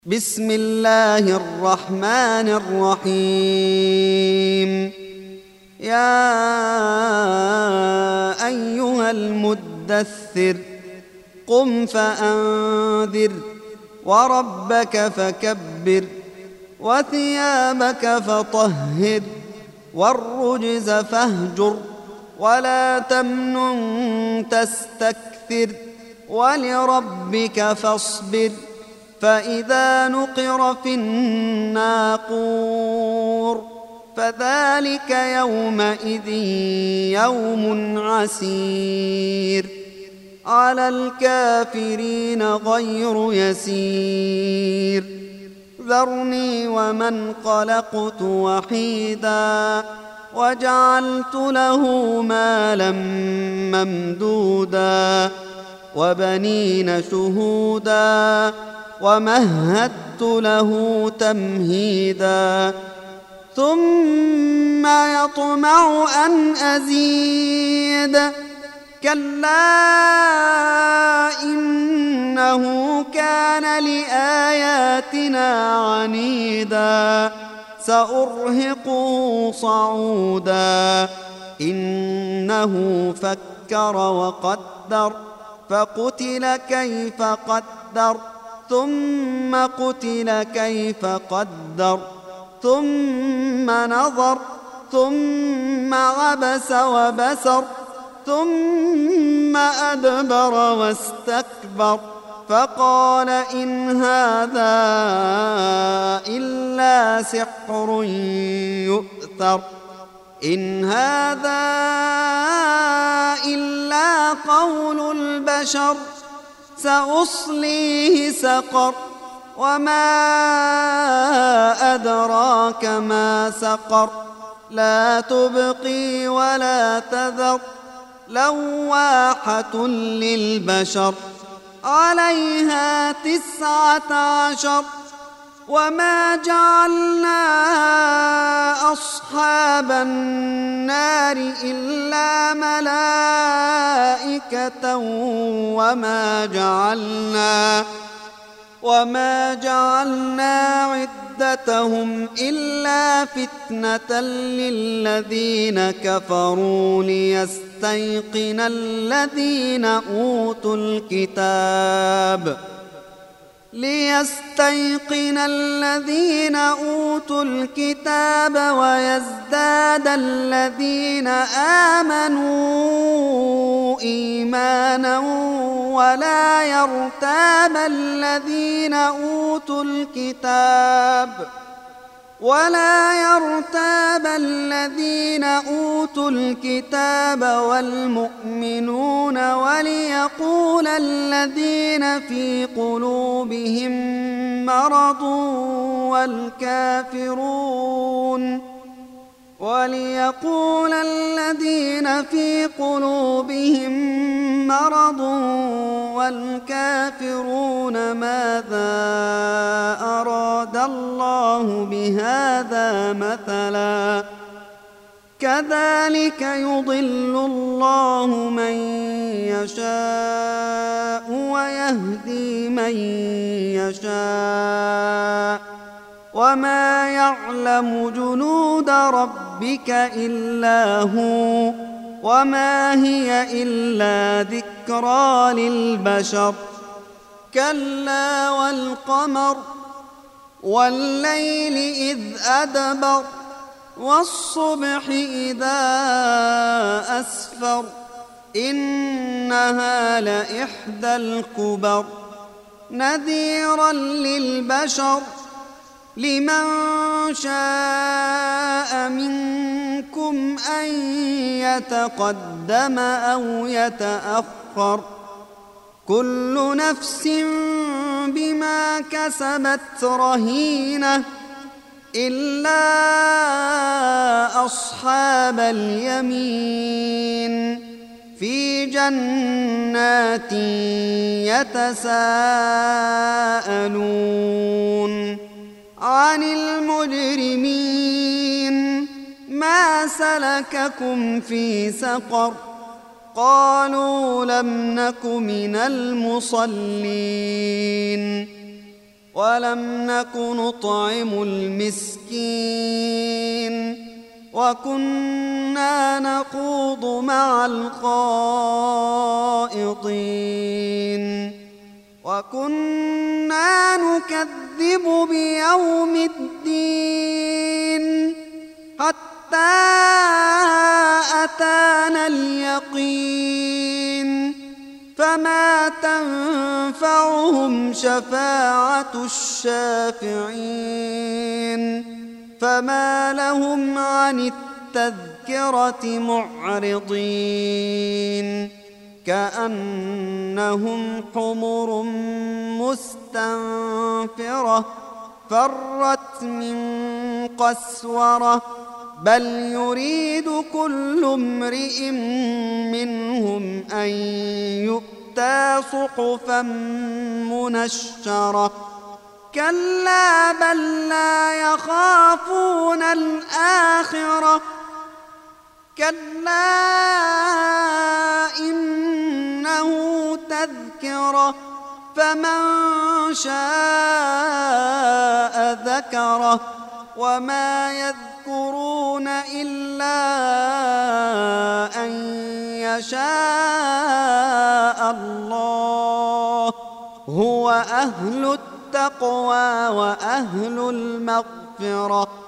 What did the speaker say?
بسم الله الرحمن الرحيم. يا أيها المدثر قم فأنذر وربك فكبر وثيابك فطهر والرجز فاهجر ولا تمنن تستكثر ولربك فاصبر فإذا نقر في الناقور فذلك يومئذ يوم عسير على الكافرين غير يسير. ذرني ومن خلقت وحيدا وجعلت له مالا ممدودا وبنين شهودا ومهدت له تمهيدا ثم يطمع أن أزيد كلا إنه كان لآياتنا عنيدا سأرهقه صعودا إنه فكر وقدر فقتل كيف قدر ثم قتل كيف قدر ثم نظر ثم عبس وبسر ثم أدبر واستكبر فقال إن هذا إلا سحر يؤثر إن هذا إلا قول البشر سأصليه سقر وما أدراك ما سقر لا تبقي ولا تذر لواحة للبشر عليها 19 وما جعلنا أصحاب النار إلا ملائكة وما جعلنا عدتهم إلا فتنة للذين كفروا ليستيقن الذين أوتوا الكتاب ويزداد الذين آمنوا إيمانا ولا يرتاب الذين أوتوا الكتاب والمؤمنون وليقول الذين في قلوبهم مرض والكافرون ماذا أراد الله بهذا مثلا كذلك يضل الله من يشاء ويهدي من يشاء وما يعلم جنود ربك إلا هو وما هي إلا ذكرى للبشر كلا والقمر والليل إذ أدبر والصبح إذا أسفر إنها لإحدى الكبر نذيرا للبشر لمن شاء منكم أن يتقدم أو يتأخر كل نفس بما كسبت رهينة إلا أصحاب اليمين في جنات يتساءلون عن المجرمين ما سلككم في سقر قالوا لم نك من المصلين ولم نك نطعم المسكين وكنا نخوض مع الخائضين وكنا نكذب بيوم الدين حتى أتانا اليقين فما تنفعهم شفاعة الشافعين فما لهم عن التذكرة معرضين كأنهم حمر مستنفرة فرت من قسورة بل يريد كل امرئ منهم أن يؤتى صحفا منشرة كلا بل لا يخافون الآخرة كلا إنه تذكرة فمن شاء ذكره وما يذكرون إلا أن يشاء الله هو أهل التقوى وأهل المغفرة